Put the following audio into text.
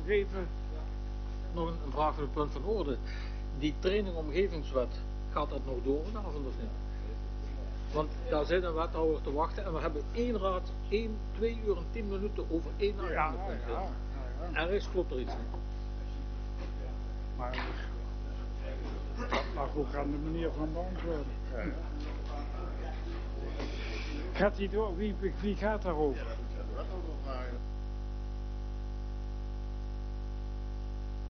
geven. Nog een vraag van het punt van orde. Die training omgevingswet, gaat dat nog door vanavond of niet? Want daar zit een wethouder te wachten en we hebben één raad, 2 uur en 10 minuten over één agendapunt. Ergens klopt er iets niet. Maar dat mag ook aan de manier van beantwoorden. Gaat hij door? Wie gaat daarover?